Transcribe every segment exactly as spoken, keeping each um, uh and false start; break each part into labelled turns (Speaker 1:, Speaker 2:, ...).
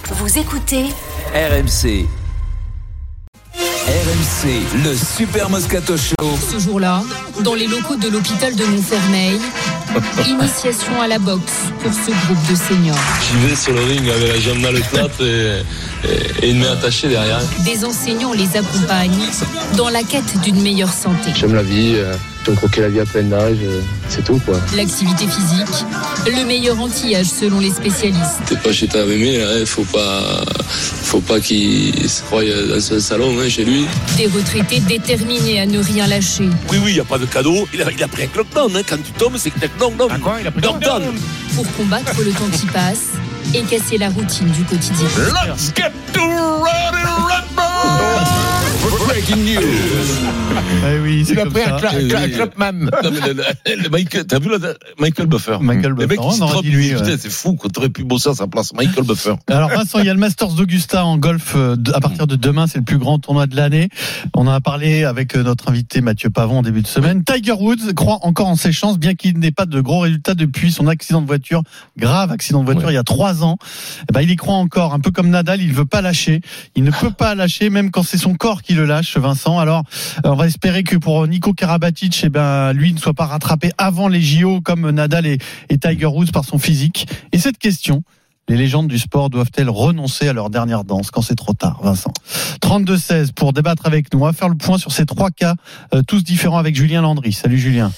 Speaker 1: Vous écoutez
Speaker 2: R M C. R M C, le Super Moscato Show.
Speaker 3: Ce jour-là, dans les locaux de l'hôpital de Montfermeil, initiation à la boxe pour ce groupe de seniors.
Speaker 4: J'y vais sur le ring avec la jambe dans le plâtre et, et, et une main attachée derrière.
Speaker 3: Des enseignants les accompagnent dans la quête d'une meilleure santé.
Speaker 5: J'aime la vie, euh, j'aime croquer la vie à pleine nage, euh, c'est tout quoi.
Speaker 3: L'activité physique, le meilleur anti-âge selon les spécialistes.
Speaker 4: T'es pas chez ta mémé, hein, faut pas, faut pas qu'il se croie dans ce salon hein, chez lui.
Speaker 3: Des retraités déterminés à ne rien lâcher.
Speaker 6: Oui, oui, il n'y a pas de cadeau. Il a, il a pris un knockdown. Hein. Quand tu tombes, c'est que knockdown.
Speaker 7: Ah quoi, il a pris knockdown.
Speaker 3: Pour combattre le temps qui passe et casser la routine du quotidien.
Speaker 6: Let's get to Ready Rumble! Breaking news.
Speaker 7: Eh oui, c'est
Speaker 8: il a
Speaker 7: comme
Speaker 8: pris
Speaker 7: ça.
Speaker 8: un, cla-
Speaker 4: Eh
Speaker 8: cla-
Speaker 4: oui.
Speaker 8: Clapman.
Speaker 4: Non, mais le, le, le Michael, t'as vu le, Michael Buffer?
Speaker 7: Michael
Speaker 4: Le
Speaker 7: Buffer,
Speaker 4: mec
Speaker 7: on
Speaker 4: qui se
Speaker 7: aurait
Speaker 4: trompe,
Speaker 7: dit lui.
Speaker 4: putain,
Speaker 7: Ouais.
Speaker 4: c'est fou quand t'aurais pu bosser à sa place. Michael Buffer.
Speaker 7: Alors Vincent, il y a le Masters d'Augusta en golf euh, de- à partir de demain, c'est le plus grand tournoi de l'année. On en a parlé avec euh, notre invité Mathieu Pavon en début de semaine. Tiger Woods croit encore en ses chances, bien qu'il n'ait pas de gros résultats depuis son accident de voiture, grave accident de voiture
Speaker 4: Ouais.
Speaker 7: il y a trois ans. Eh ben, il y croit encore, un peu comme Nadal, il veut pas lâcher. Il ne peut pas lâcher, même quand c'est son corps qui le lâche, Vincent. Alors, euh, on va espérer que pour Nico Karabatic, eh ben, lui ne soit pas rattrapé avant les J O comme Nadal et, et Tiger Woods par son physique. Et cette question, les légendes du sport doivent-elles renoncer à leur dernière danse quand c'est trop tard, Vincent? trente-deux seize pour débattre avec nous. On va faire le point sur ces trois cas, euh, tous différents avec Julien Landry. Salut Julien.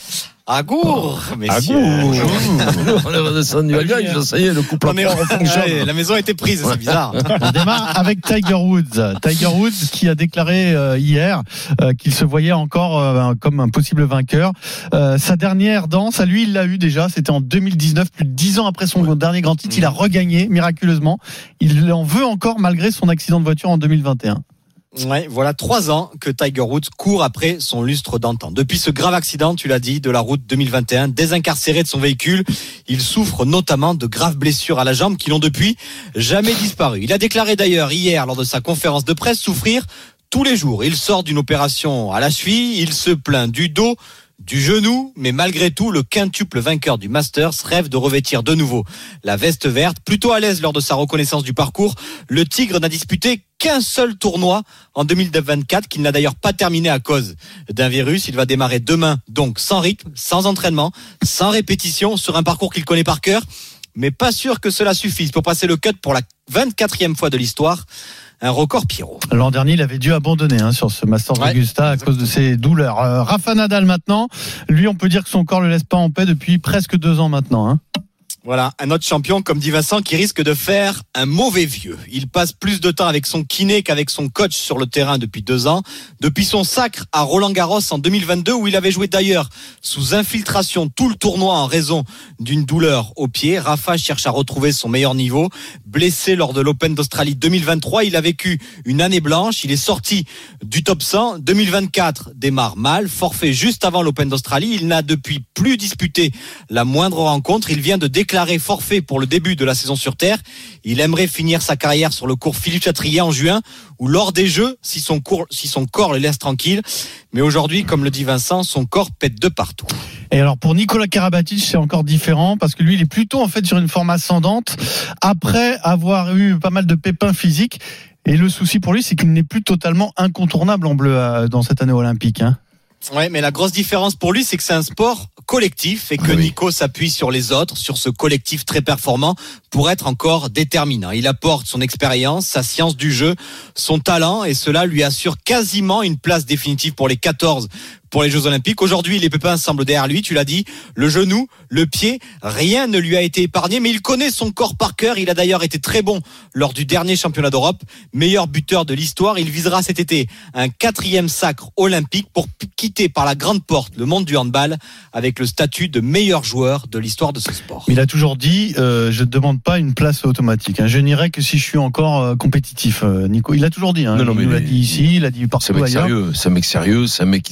Speaker 9: Agour, messieurs.
Speaker 8: Agour.
Speaker 4: On est redescendu à gage, ça y est, le couple
Speaker 9: On est-
Speaker 4: à fort fonctionne.
Speaker 9: Ouais, la maison a été prise, c'est bizarre.
Speaker 7: On démarre avec Tiger Woods. Tiger Woods qui a déclaré euh, hier euh, qu'il se voyait encore euh, comme un possible vainqueur. Euh, sa dernière danse, à lui, il l'a eu déjà. C'était en deux mille dix-neuf, plus de dix ans après son dernier grand titre. Il a regagné miraculeusement. Il en veut encore malgré son accident de voiture en deux mille vingt et un.
Speaker 9: Ouais, voilà trois ans que Tiger Woods court après son lustre d'antan. Depuis ce grave accident, tu l'as dit, de la route deux mille vingt et un, désincarcéré de son véhicule, il souffre notamment de graves blessures à la jambe qui n'ont depuis jamais disparu. Il a déclaré d'ailleurs hier lors de sa conférence de presse souffrir tous les jours. Il sort d'une opération à la cheville, il se plaint du dos, du genou, mais malgré tout, le quintuple vainqueur du Masters rêve de revêtir de nouveau la veste verte. Plutôt à l'aise lors de sa reconnaissance du parcours, le Tigre n'a disputé qu'un seul tournoi en deux mille vingt-quatre, qu'il n'a d'ailleurs pas terminé à cause d'un virus. Il va démarrer demain, donc sans rythme, sans entraînement, sans répétition, sur un parcours qu'il connaît par cœur. Mais pas sûr que cela suffise pour passer le cut pour la vingt-quatrième fois de l'histoire. Un record Pierrot.
Speaker 7: L'an dernier, il avait dû abandonner hein, sur ce Masters
Speaker 9: Ouais,
Speaker 7: d'Augusta à
Speaker 9: exactement.
Speaker 7: cause de ses douleurs. Euh, Rafa Nadal maintenant, lui, on peut dire que son corps le laisse pas en paix depuis presque deux ans maintenant. Hein.
Speaker 9: Voilà, un autre champion, comme dit Vincent, qui risque de faire un mauvais vieux. Il passe plus de temps avec son kiné qu'avec son coach sur le terrain depuis deux ans. Depuis son sacre à Roland-Garros en deux mille vingt-deux, où il avait joué d'ailleurs sous infiltration tout le tournoi en raison d'une douleur au pied, Rafa cherche à retrouver son meilleur niveau. Blessé lors de l'Open d'Australie deux mille vingt-trois, il a vécu une année blanche. Il est sorti du top cent. deux mille vingt-quatre démarre mal, forfait juste avant l'Open d'Australie. Il n'a depuis plus disputé la moindre rencontre. Il vient de déclarer forfait pour le début de la saison sur Terre. Il aimerait finir sa carrière sur le cours Philippe Chatrier en juin ou lors des Jeux, si son, cours, si son corps le laisse tranquille. Mais aujourd'hui, comme le dit Vincent, son corps pète de partout.
Speaker 7: Et alors pour Nicolas Karabatic, c'est encore différent parce que lui, il est plutôt en fait sur une forme ascendante après avoir eu pas mal de pépins physiques. Et le souci pour lui, c'est qu'il n'est plus totalement incontournable en bleu euh, dans cette année olympique. Hein.
Speaker 9: Ouais, mais la grosse différence pour lui, c'est que c'est un sport collectif et que
Speaker 4: Ah oui.
Speaker 9: Nico s'appuie sur les autres, sur ce collectif très performant pour être encore déterminant. Il apporte son expérience, sa science du jeu, son talent et cela lui assure quasiment une place définitive pour les quatorze pour les Jeux Olympiques. Aujourd'hui, les pépins semblent derrière lui, tu l'as dit, le genou, le pied, rien ne lui a été épargné, mais il connaît son corps par cœur. Il a d'ailleurs été très bon lors du dernier championnat d'Europe, meilleur buteur de l'histoire. Il visera cet été un quatrième sacre olympique pour quitter par la grande porte le monde du handball avec le statut de meilleur joueur de l'histoire de ce sport.
Speaker 7: Il a toujours dit, euh, je ne demande pas une place automatique. Hein. Je n'irai que si je suis encore euh, compétitif. Euh, Nico, il a toujours dit. Hein.
Speaker 4: Non, non,
Speaker 7: il
Speaker 4: mais
Speaker 7: nous l'a
Speaker 4: les-
Speaker 7: dit ici, il l'a dit
Speaker 4: C'est
Speaker 7: partout
Speaker 4: un mec
Speaker 7: ailleurs.
Speaker 4: sérieux, c'est un mec sérieux, c'est un mec qui sait.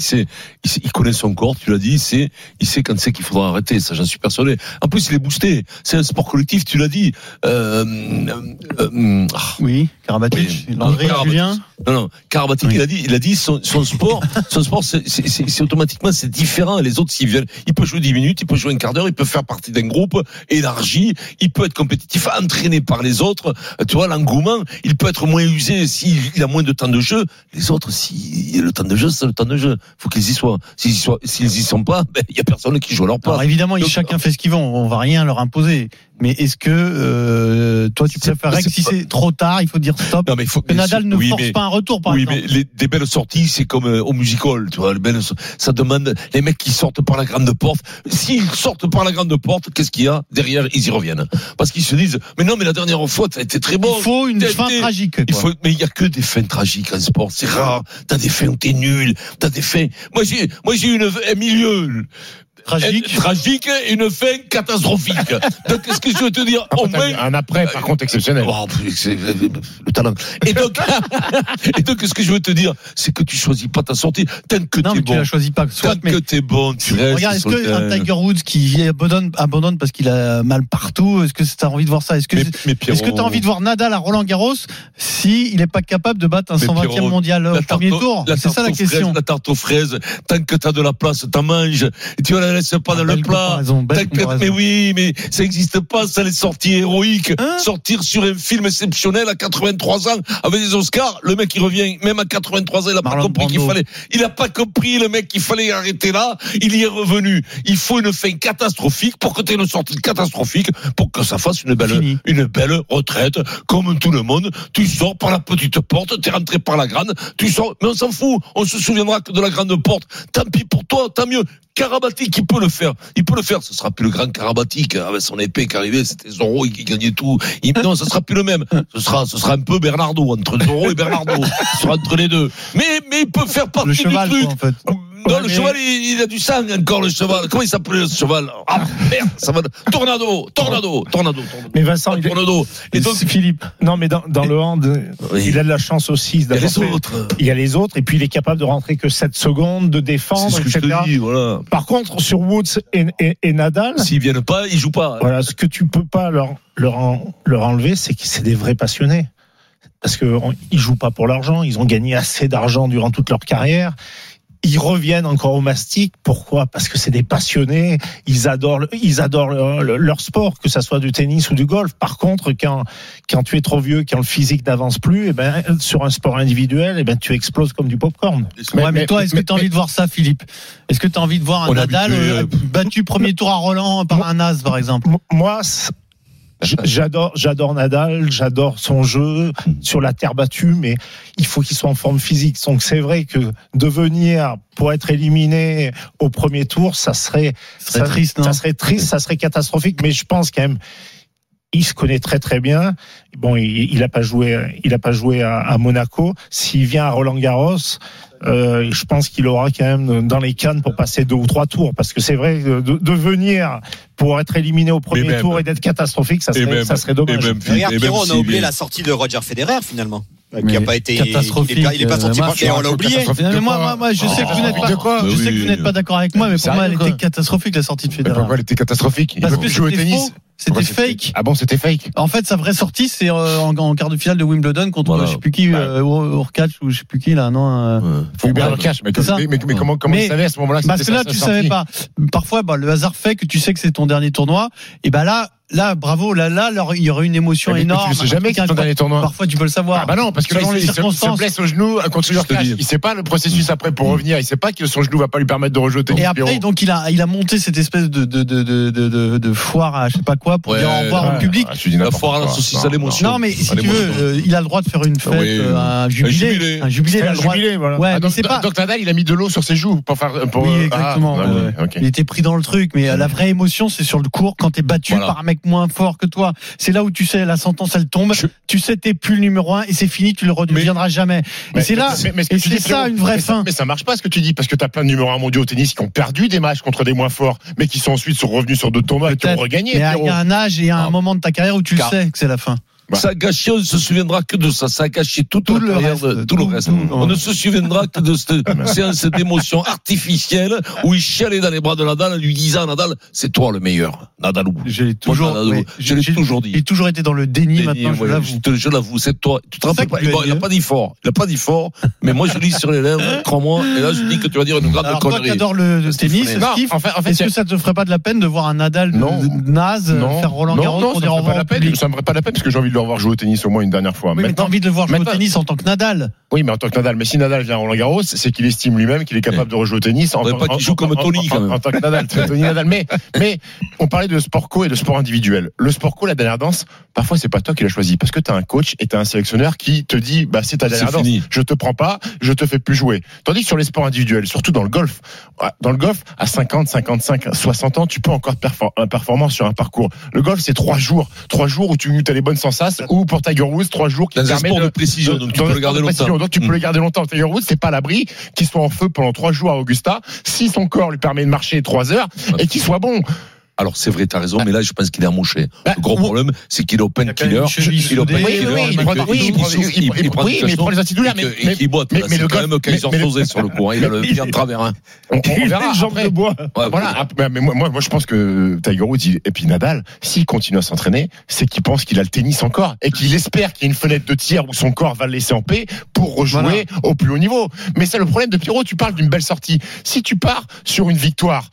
Speaker 1: il, il connaît son corps, tu l'as dit, il sait, il sait quand c'est qu'il faudra arrêter, ça j'en suis persuadé. En plus, il est boosté, c'est un sport collectif, tu l'as dit. Euh, euh, euh,
Speaker 7: oui, Karabatic,
Speaker 1: oui,
Speaker 7: Landry,
Speaker 1: Karabatic.
Speaker 7: Julien.
Speaker 1: Non, non, Karabatic, oui. il a dit, il a dit son, son sport, son sport, c'est, c'est, c'est, c'est automatiquement, c'est différent. Les autres, s'ils viennent, il peut jouer dix minutes, il peut jouer un quart d'heure, il peut faire partie d'un groupe élargi, il peut être compétitif, entraîné par les autres. Tu vois, l'engouement, il peut être moins usé s'il a moins de temps de jeu. Les autres, si le temps de jeu, c'est le temps de jeu. Faut qu'ils y soient. S'ils y soient, s'ils y sont pas, ben, il y a personne qui joue à leur place.
Speaker 7: Alors évidemment,
Speaker 1: Donc,
Speaker 7: chacun fait ce qu'il veut. On va rien leur imposer. Mais est-ce que euh, toi, tu préférerais que si
Speaker 1: pas...
Speaker 7: c'est trop tard, il faut dire stop.
Speaker 1: Non, mais il faut
Speaker 7: que Nadal ne
Speaker 1: oui,
Speaker 7: force
Speaker 1: mais...
Speaker 7: pas un retour, par
Speaker 1: oui,
Speaker 7: exemple.
Speaker 1: Oui, mais les, des belles sorties, c'est comme euh, au musical, tu vois. Les belles, ça demande les mecs qui sortent par la grande porte. S'ils sortent par la grande porte, qu'est-ce qu'il y a derrière? Ils y reviennent, parce qu'ils se disent, mais non, mais la dernière fois, t'as été très bon.
Speaker 7: Il faut une
Speaker 1: t'as
Speaker 7: fin
Speaker 1: été...
Speaker 7: tragique. Quoi.
Speaker 1: Il faut, mais il y a que des fins tragiques en sport. C'est rare. T'as des fins où t'es nul. T'as des fins. Moi, j'ai, moi, j'ai une un milieu.
Speaker 7: Tragique.
Speaker 1: Tragique et une fin catastrophique. Donc, qu'est-ce que je veux te dire?
Speaker 6: Au moins, un après, par contre, exceptionnel.
Speaker 1: Oh, c'est le talent. Et donc, et donc, ce que je veux te dire, c'est que tu choisis pas ta sortie. Tant que
Speaker 7: non,
Speaker 1: t'es
Speaker 7: mais
Speaker 1: bon.
Speaker 7: tu la choisis pas. Soit,
Speaker 1: tant
Speaker 7: mais
Speaker 1: que t'es bon, tu restes.
Speaker 7: Regarde, est-ce que un Tiger Woods qui abandonne, abandonne parce qu'il a mal partout, est-ce que t'as envie de voir ça? Est-ce que,
Speaker 1: mais, mais
Speaker 7: est-ce que t'as envie de voir Nadal à Roland Garros si il est pas capable de battre un cent vingtième mondial au premier tour? C'est ça la question.
Speaker 1: La tarte aux fraises, tant que t'as de la place, t'en manges. Et tu la laisses pas dans le plat. Mais oui, mais ça n'existe pas, ça les sorties héroïques. Hein? Sortir sur un film exceptionnel à quatre-vingt-trois ans avec des Oscars, le mec il revient, même à quatre-vingt-trois ans, il a Marlon pas compris Brando. qu'il fallait, il a pas compris le mec qu'il fallait arrêter là, il y est revenu. Il faut une fin catastrophique pour que tu aies une sortie catastrophique, pour que ça fasse une belle, une belle retraite, comme tout le monde. Tu sors par la petite porte, t'es rentré par la grande, tu sors, mais on s'en fout, on se souviendra que de la grande porte. Tant pis pour toi, tant mieux. Karabatic, il peut le faire. Il peut le faire. Ce sera plus le grand Karabatic avec son épée qui arrivait. C'était Zorro qui gagnait tout. Il, non, ce sera plus le même. Ce sera, ce sera un peu Bernardo entre Zorro et Bernardo. Ce sera entre les deux. Mais, mais il peut faire partie
Speaker 7: le cheval,
Speaker 1: du truc.
Speaker 7: Quoi, en fait.
Speaker 1: Non,
Speaker 7: ouais,
Speaker 1: le
Speaker 7: mais...
Speaker 1: cheval, il, il a du sang encore, le cheval. Comment il s'appelait, ce cheval? Ah, merde, ça va. Tornado, tornado, tornado, tornado.
Speaker 8: Mais Vincent,
Speaker 1: ah,
Speaker 8: il
Speaker 1: tornado.
Speaker 8: Et donc, Philippe. Non, mais dans, dans le hand, oui. il a de la chance aussi.
Speaker 1: Il y a les autres.
Speaker 8: Il y a les autres, et puis il est capable de rentrer que sept secondes, de défendre,
Speaker 1: c'est ce que
Speaker 8: et cetera.
Speaker 1: Je te dis, voilà.
Speaker 8: Par contre, sur Woods et, et, et Nadal.
Speaker 1: S'ils viennent pas, ils jouent pas.
Speaker 8: Voilà, ce que tu peux pas leur, leur, en, leur enlever, c'est que c'est des vrais passionnés. Parce que on, ils jouent pas pour l'argent, ils ont gagné assez d'argent durant toute leur carrière. Ils reviennent encore au mastic. Pourquoi? Parce que c'est des passionnés. Ils adorent, ils adorent leur, leur sport, que ça soit du tennis ou du golf. Par contre, quand quand tu es trop vieux, quand le physique n'avance plus, et ben sur un sport individuel, et ben tu exploses comme du popcorn.
Speaker 7: Mais, ouais, mais, mais toi, est-ce mais, que tu as envie de voir ça, Philippe? Est-ce que tu as envie de voir un Nadal euh, battu premier tour à Roland par moi, un as, par exemple?
Speaker 8: Moi. J'adore, j'adore Nadal, j'adore son jeu sur la terre battue, mais il faut qu'il soit en forme physique. Donc c'est vrai que devenir pour être éliminé au premier tour, ça serait,
Speaker 7: ça serait
Speaker 8: ça,
Speaker 7: triste, non
Speaker 8: ça serait triste, ça serait catastrophique. Mais je pense quand même, il se connaît très très bien. Bon, il, il a pas joué, il a pas joué à, à Monaco. S'il vient à Roland-Garros, euh, je pense qu'il aura quand même dans les cannes pour passer deux ou trois tours, parce que c'est vrai de, de venir pour être éliminé au premier même, tour et d'être catastrophique, ça serait, même, ça serait dommage.
Speaker 9: Même, Regarde, Pierrot, on a oublié la sortie de Roger Federer finalement. Qui n'a pas été
Speaker 7: catastrophique.
Speaker 9: Il n'est pas sorti par et on l'a oublié.
Speaker 7: Mais moi, moi, moi, je sais que vous n'êtes pas, je sais que vous n'êtes pas d'accord avec moi, mais pour moi, elle était catastrophique la sortie de Federer.
Speaker 6: Pourquoi elle était catastrophique?
Speaker 7: Parce que jouer au tennis. C'était fake.
Speaker 6: Ah bon, c'était fake.
Speaker 7: En fait, sa vraie sortie, c'est euh, en, en quart de finale de Wimbledon contre voilà. je sais plus qui, euh, Urkach ou je sais plus qui là, non. Euh,
Speaker 6: ouais. Hubert Urkach, mais, mais, mais, mais comment comment il savait à ce moment-là?
Speaker 7: Parce que là, tu savais pas. Parfois, bah, le hasard fait que tu sais que c'est ton dernier tournoi. Et ben là. Là, bravo, là, là, alors, il y aurait une émotion
Speaker 6: mais
Speaker 7: énorme.
Speaker 6: Tu ne sais jamais que c'est ton dernier tournoi.
Speaker 7: Parfois, tu peux le savoir.
Speaker 6: Ah bah non, parce que
Speaker 7: selon
Speaker 6: là,
Speaker 7: les
Speaker 6: il
Speaker 7: circonstances.
Speaker 6: se blesse au genou contre Urkach. Il sait pas le processus après pour revenir. Il sait pas que son genou va pas lui permettre de rejouer.
Speaker 7: Et après, donc, il a, il a monté cette espèce de, de, de, de, de, de foire à je sais pas quoi pour ouais, dire au revoir ouais, au public.
Speaker 1: Ouais, la foire à la saucisse à l'émotion.
Speaker 7: Non, mais si tu veux, euh, il a le droit de faire une fête, oui, euh, un jubilé.
Speaker 1: Un jubilé.
Speaker 7: Un jubilé, voilà. Ouais,
Speaker 6: donc, c'est pas. Donc, Nadal, il a mis de l'eau sur ses joues pour faire, pour.
Speaker 7: Oui, exactement. Il était pris dans le truc, mais la vraie émotion, c'est sur le court quand t'es battu par un mec moins fort que toi. C'est là où tu sais, la sentence, elle tombe. Je... Tu sais, t'es plus le numéro un et c'est fini, tu le redeviendras mais... jamais.
Speaker 6: Mais
Speaker 7: et c'est là, mais, mais et c'est ça Pierrot, une vraie
Speaker 6: mais
Speaker 7: fin.
Speaker 6: Ça, mais ça marche pas ce que tu dis, parce que t'as plein de numéros un mondiaux au tennis qui ont perdu des matchs contre des moins forts, mais qui sont ensuite sont revenus sur deux tournois et qui ont regagné.
Speaker 7: Il y a un âge et un moment de ta carrière où tu Car... le sais que c'est la fin.
Speaker 1: Bah. Ça a gâché, on ne se souviendra que de ça. Ça a gâché tout, tout le reste. De, tout, tout le reste. Tout, on ne se souviendra que de cette séance d'émotion artificielle où il chialait dans les bras de Nadal en lui disant à Nadal, c'est toi le meilleur. Nadal.
Speaker 7: Je l'ai toujours,
Speaker 1: Nadal,
Speaker 7: ouais,
Speaker 1: je l'ai toujours dit.
Speaker 7: Il a toujours été dans le déni, déni maintenant,
Speaker 1: ouais,
Speaker 7: je l'avoue.
Speaker 1: Je, je l'avoue, c'est toi. Tu te rappelles pas, bon, il n'a pas dit fort. Il n'a pas dit fort, mais moi je lis sur les lèvres, crois-moi, et là je dis que tu vas dire une grande
Speaker 7: Alors,
Speaker 1: connerie.
Speaker 7: Toi qui adore le, le tennis, non, Steve, en fait, en fait, est-ce que ça te ferait pas de la peine de voir un Nadal non. naze non. faire Roland Garros
Speaker 10: non,
Speaker 7: pour dire au revoir?
Speaker 10: Ça me ferait pas la peine parce que j'ai envie de le revoir jouer au tennis au moins une dernière fois.
Speaker 7: Oui, mais t'as envie de le voir jouer au tennis en tant que Nadal.
Speaker 10: Oui, mais en tant que Nadal. Mais si Nadal vient à Roland Garros, c'est qu'il estime lui-même qu'il est capable de rejouer au tennis.
Speaker 1: On ne pas qu'il joue comme Tony quand même.
Speaker 10: En tant que Nadal, Tony Nadal. Mais, mais on parlait de sport co et de sport individuel. Le sport co, la dernière danse, parfois c'est pas toi qui l'as choisi parce que t'as un coach et t'as un sélectionneur qui te dit, bah c'est ta dernière danse. Je te prends pas, je te fais plus jouer. Tandis que sur les sports individuels, surtout dans le golf, dans le golf, à cinquante, cinquante-cinq, soixante ans, tu peux encore être performant sur un parcours. Le golf, c'est trois jours, trois jours où tu as les bonnes sensations, ou pour Tiger Woods, trois jours qui
Speaker 1: dans
Speaker 10: te
Speaker 1: un sport de, de précision, de, donc tu peux le garder longtemps.
Speaker 10: Donc tu peux mmh. le garder longtemps. Tiger Woods, c'est pas à l'abri qu'il soit en feu pendant trois jours à Augusta, si son corps lui permet de marcher trois heures et qu'il soit bon.
Speaker 1: Alors c'est vrai, t'as raison, mais là je pense qu'il est amoché. Bah, le gros problème, c'est qu'il est open killer.
Speaker 10: Il est open killer. Oui, mais il prend les antidouleurs.
Speaker 1: Mais il boite. Mais le quand même qu'ils ont posé sur le coup. Il a le pied en travers.
Speaker 10: On verra. Jambes de bois. Voilà. Mais moi, moi, je pense que Tiger Woods et puis Nadal, s'il continue à s'entraîner, c'est qu'il pense qu'il a le tennis encore et qu'il espère qu'il y a une fenêtre de tir où son corps va le laisser en paix pour rejouer au plus haut niveau. Mais c'est le problème de Pierrot. Tu parles d'une belle sortie. Si tu pars sur une victoire.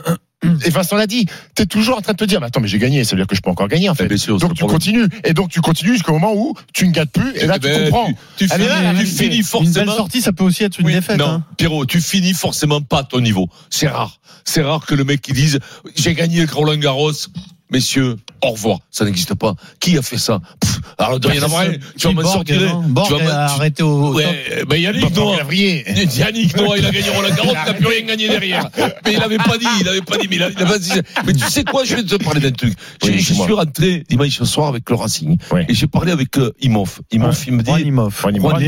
Speaker 10: Et Vincent l'a dit, t'es toujours en train de te dire, mais attends, mais j'ai gagné, ça veut dire que je peux encore gagner, en fait. Sûr, donc tu continues, et donc tu continues jusqu'au moment où tu ne gagnes plus, et là et tu ben, comprends.
Speaker 1: Tu, tu, finis, là, tu finis forcément.
Speaker 7: Une belle sortie, ça peut aussi être une
Speaker 1: oui,
Speaker 7: défaite.
Speaker 1: Non,
Speaker 7: hein.
Speaker 1: Pierrot, tu finis forcément pas à ton niveau. C'est rare. C'est rare que le mec qui dise, j'ai gagné le Roland Garros. Messieurs, au revoir. Ça n'existe pas. Qui a fait ça? Pff, alors, il doit y en avoir un. Tu vas m'en sortir.
Speaker 7: Borg a arrêté au.
Speaker 1: Ouais, ben Yannick Noah. Yannick Noah, il a gagné Roland Garros, il n'a plus rien gagné derrière. Mais il n'avait pas dit, il n'avait pas dit, mais il avait dit. Mais tu sais quoi, je vais te parler d'un truc. Oui, je suis rentré dimanche soir avec le Racing. Oui. Et j'ai parlé avec euh, Imhoff. Imhoff, ouais. il me dit.
Speaker 7: Imhoff.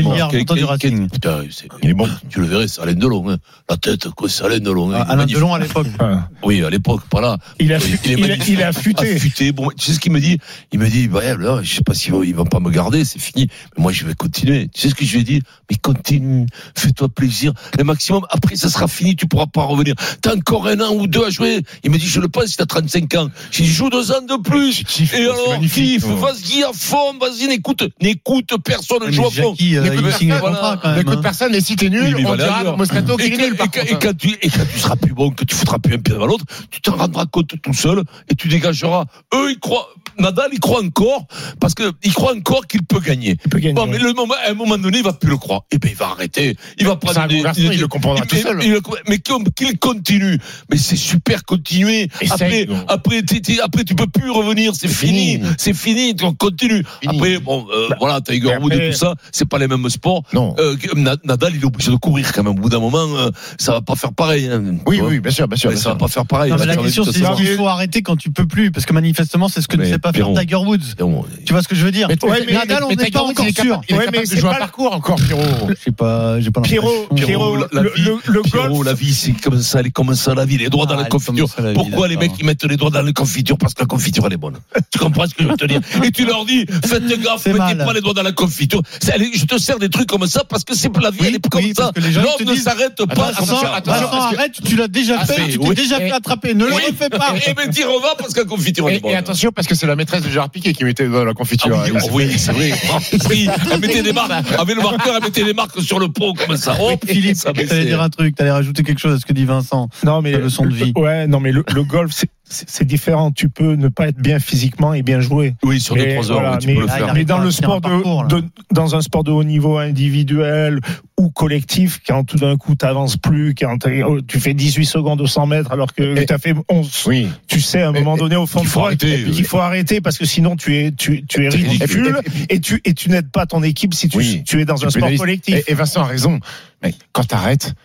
Speaker 1: du Racing. Putain, il est bon. Tu le verrais, c'est Alain Delon, hein. La tête, quoi, c'est Alain Delon.
Speaker 7: Alain Delon à l'époque.
Speaker 1: Oui, à l'époque, pas là.
Speaker 8: Il a futé.
Speaker 1: Affûté. Bon, tu sais ce qu'il me dit? Il me dit, bah, là, je sais pas s'il va, il va pas me garder, c'est fini. Mais moi, je vais continuer. Tu sais ce que je lui ai dit? Mais continue. Fais-toi plaisir. Le maximum. Après, ça sera fini. Tu pourras pas revenir. T'as encore un an ou deux à jouer. Il me dit, je le pense, il a trente-cinq ans. J'ai dit, joue deux ans de plus. Kiffe, et alors, kiffe. Vas-y à fond. Vas-y, n'écoute, n'écoute personne.
Speaker 7: Ouais,
Speaker 1: joue à fond.
Speaker 7: Jackie, euh, n'écoute personne. Voilà. Quand même,
Speaker 10: n'écoute
Speaker 7: hein.
Speaker 10: personne. Et si t'es nul, oui, on dira Moscato qu'il est nul.
Speaker 1: Et quand tu, et quand tu seras plus bon, que tu foutras plus un pied devant l'autre, tu t'en rendras compte tout seul et tu dégageras. Eux, ils croient, Nadal, il croit encore, parce que il croit encore qu'il peut gagner.
Speaker 10: Il peut gagner.
Speaker 1: Bon, mais le moment, à un moment donné, il va plus le croire. Et ben, il va arrêter. Il va prendre
Speaker 10: des, garçon, des, il le comprendra
Speaker 1: il,
Speaker 10: tout seul.
Speaker 1: Il, il, mais qu'il continue. Mais c'est super continuer. Après, après, t, t, après, tu peux plus revenir. C'est, c'est fini. fini. C'est fini. Tu continues. Fini. Après, bon, euh, bah, voilà, Tiger Woods et tout ça, c'est pas les mêmes sports.
Speaker 10: Non.
Speaker 1: Euh, Nadal, il est obligé de courir quand même. Au bout d'un moment, euh, ça va pas faire pareil. Hein,
Speaker 10: oui, oui, bien sûr, bien sûr.
Speaker 1: Mais ça va pas faire pareil.
Speaker 7: Non, mais la question, c'est qu'il faut arrêter quand tu peux plus, parce que manifestement, c'est ce que ne sait pas faire Tiger Woods. Tu vois ce que je veux dire?
Speaker 10: Mais, ouais, mais Nadal, on n'est pas encore sûr.
Speaker 8: Il est capable de jouer un parcours encore, Pierrot.
Speaker 7: Je sais pas, j'ai pas
Speaker 8: Pierrot, Pierrot, le golf.
Speaker 1: La vie, c'est comme ça, elle est comme ça, la vie, les doigts dans la confiture. Pourquoi les mecs, ils mettent les doigts dans la confiture? Parce que la confiture, elle est bonne. Tu comprends ce que je veux te dire? Et tu leur dis, faites gaffe, mettez pas les doigts dans la confiture. Je te sers des trucs comme ça parce que c'est la vie, elle est comme ça. L'homme ne s'arrête pas.
Speaker 7: Attention, arrête, tu l'as déjà fait, tu t'es déjà fait attraper, ne le refais pas.
Speaker 1: Et ben, dis revoir parce que la confiture, elle est bonne.
Speaker 10: Et attention, parce que c'est la maîtresse de Gérard Piquet qui mettait dans la confiture.
Speaker 1: Ah oui, oh oui, c'est vrai. Oui, elle mettait des marques, avec le marqueur, elle mettait des marques sur le pot comme ça.
Speaker 7: Oh, Philippe, t'allais dire un truc, t'allais rajouter quelque chose à ce que dit Vincent.
Speaker 8: Non, mais
Speaker 7: la leçon de vie.
Speaker 8: Ouais, non, mais le, le golf, c'est, c'est différent. Tu peux ne pas être bien physiquement et bien jouer.
Speaker 1: Oui, sur deux trois heures, voilà, tu
Speaker 8: mais,
Speaker 1: peux le faire.
Speaker 8: Mais dans le sport de, parcours, de, dans un sport de haut niveau individuel ou collectif, quand tout d'un coup t'avances plus, quand tu fais dix-huit secondes au cent mètres alors que tu as fait onze,
Speaker 10: oui.
Speaker 8: Tu sais à un moment donné au fond de toi qu'il faut arrêter parce que sinon tu es tu, tu es ridicule et tu et tu n'aides pas ton équipe si tu, oui. tu es dans tu un sport collectif.
Speaker 10: Et, et Vincent a raison. Mais quand t'arrêtes,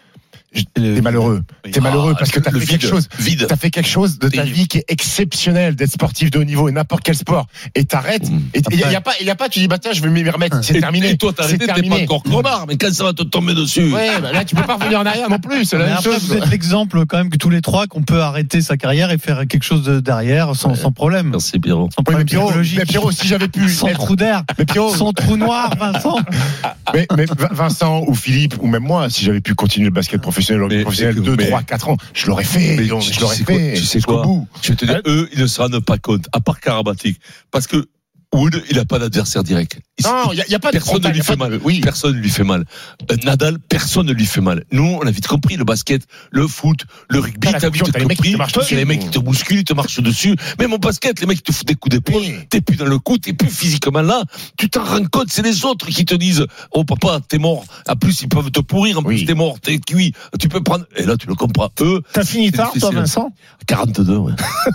Speaker 10: T'es malheureux. T'es
Speaker 1: Ah,
Speaker 10: malheureux parce que t'as
Speaker 1: le
Speaker 10: fait
Speaker 1: vide,
Speaker 10: quelque chose.
Speaker 1: vide.
Speaker 10: T'as fait quelque chose de ta vie qui est exceptionnel, d'être sportif de haut niveau et n'importe quel sport. Et t'arrêtes.
Speaker 1: Mmh.
Speaker 10: Et il y, y a pas, il y a pas. Tu dis bah tiens, je vais m'y remettre. C'est
Speaker 1: Et,
Speaker 10: terminé.
Speaker 1: et toi, t'as arrêté, t'es pas encore connard, mais quand ça va te tomber dessus.
Speaker 10: Ouais, bah là tu peux pas revenir en arrière non plus. C'est la
Speaker 7: Mais
Speaker 10: même
Speaker 7: après,
Speaker 10: chose.
Speaker 7: vous êtes l'exemple quand même que tous les trois qu'on peut arrêter sa carrière et faire quelque chose de derrière sans,
Speaker 1: Ouais.
Speaker 7: sans problème.
Speaker 1: Merci Pierrot.
Speaker 7: Sans
Speaker 10: Oui,
Speaker 7: problème
Speaker 10: mais Pierrot,
Speaker 7: psychologique.
Speaker 10: mais Pierrot, si j'avais pu
Speaker 7: Sans
Speaker 10: être-
Speaker 7: trou d'air.
Speaker 10: Mais Pierrot,
Speaker 7: Sans trou noir, Vincent.
Speaker 10: mais, mais Vincent ou Philippe ou même moi, si j'avais pu continuer le basket professionnel,
Speaker 1: Mais-
Speaker 10: professionnel
Speaker 1: mais-
Speaker 10: deux,
Speaker 1: mais-
Speaker 10: trois, quatre ans, je l'aurais fait.
Speaker 1: Mais
Speaker 10: donc,
Speaker 1: tu
Speaker 10: je l'aurais
Speaker 1: sais
Speaker 10: fait.
Speaker 1: quoi, tu sais
Speaker 10: jusqu'au
Speaker 1: quoi
Speaker 10: bout.
Speaker 1: Je vais te dire, eux, ils ne se rendent pas compte, à part Karabatic, parce que Wood, il n'a pas d'adversaire direct. Il-
Speaker 10: Non, il y a, y a pas de
Speaker 1: Personne ne
Speaker 10: contact,
Speaker 1: lui
Speaker 10: y a
Speaker 1: fait
Speaker 10: pas de-
Speaker 1: mal.
Speaker 10: Oui.
Speaker 1: Personne ne lui fait mal. Euh, Nadal, personne ne lui fait mal. Nous, on a vite compris le basket, le foot, le rugby.
Speaker 10: T'as la
Speaker 1: T'as vite
Speaker 10: culture, t'as les mecs qui
Speaker 1: compris.
Speaker 10: te marchent
Speaker 1: T'as
Speaker 10: dessus.
Speaker 1: les mecs qui te bousculent, ils te marchent dessus. Même au basket, les mecs qui te foutent des coups d'épaule.
Speaker 10: Oui.
Speaker 1: T'es plus dans le coup, t'es plus physiquement là. Tu t'en rends compte, c'est les autres qui te disent, oh papa, t'es mort. En plus, ils peuvent te pourrir. En
Speaker 10: Oui.
Speaker 1: plus, t'es mort, t'es cuit. Tu peux prendre. Et là, tu le comprends. Eux,
Speaker 8: T'as fini
Speaker 1: c'est
Speaker 8: tard, toi,
Speaker 1: difficile.
Speaker 8: Vincent?
Speaker 1: quarante-deux, ouais.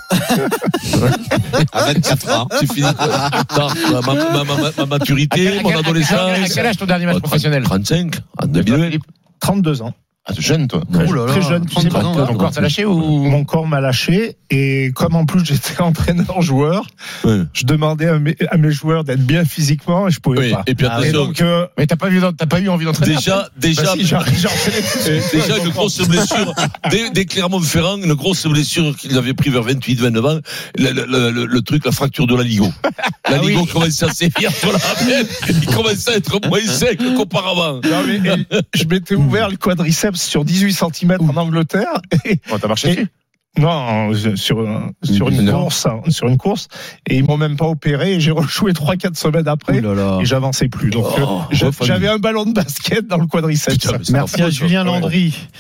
Speaker 9: À vingt-quatre ans.
Speaker 1: C'est fini. Tard, ma, ma, ma, ma, ma maturité,
Speaker 10: À
Speaker 1: mon
Speaker 10: quel- à quel-
Speaker 1: adolescence.
Speaker 10: À quel âge ton dernier match
Speaker 1: Oh,
Speaker 10: professionnel?
Speaker 1: trente-cinq, en deux mille vingt.
Speaker 8: trente-deux ans.
Speaker 10: Ah, t'es jeune, toi.
Speaker 7: Oh là là,
Speaker 8: Très jeune, tu sais
Speaker 7: trente-deux ans.
Speaker 8: pourquoi?
Speaker 10: Ton corps t'a lâché ou?
Speaker 8: Mon corps m'a lâché et comme en plus j'étais entraîneur-joueur,
Speaker 1: Ouais.
Speaker 8: je demandais à mes, à mes joueurs d'être bien physiquement et je pouvais
Speaker 1: Oui,
Speaker 8: pas.
Speaker 1: et puis
Speaker 8: Et
Speaker 1: attention,
Speaker 8: donc, euh,
Speaker 10: Mais t'as pas eu, t'as pas eu envie d'entraîner?
Speaker 1: déjà, déjà,
Speaker 8: bah si, j'ai j'ai entraîné tout
Speaker 1: euh,
Speaker 8: de suite.
Speaker 1: déjà une grosse blessure dès, dès Clermont-Ferrand, une grosse blessure qu'ils avaient pris vers vingt-huit vingt-neuf ans, le, le, le, le truc, la fracture de la ligo. La
Speaker 8: Ah oui.
Speaker 1: ligo commençait à sévir sur la ramène, il commençait à être moins sec qu'auparavant.
Speaker 8: Non, mais, et je m'étais ouvert le quadriceps sur dix-huit centimètres en Angleterre. Et,
Speaker 10: Oh, t'as marché
Speaker 8: et-
Speaker 10: dessus?
Speaker 8: non, je- sur, sur une
Speaker 10: Non.
Speaker 8: course, hein, sur une course. Et ils m'ont même pas opéré et j'ai rejoué trois quatre semaines après.
Speaker 7: Oh là là.
Speaker 8: Et j'avançais plus. Donc,
Speaker 1: Oh,
Speaker 8: euh, je-
Speaker 1: refamille.
Speaker 8: j'avais un ballon de basket dans le quadriceps.
Speaker 1: Putain, mais c'est
Speaker 7: Merci
Speaker 1: pas
Speaker 7: à
Speaker 1: faux, ça.
Speaker 7: Julien
Speaker 1: Ouais.
Speaker 7: Landry.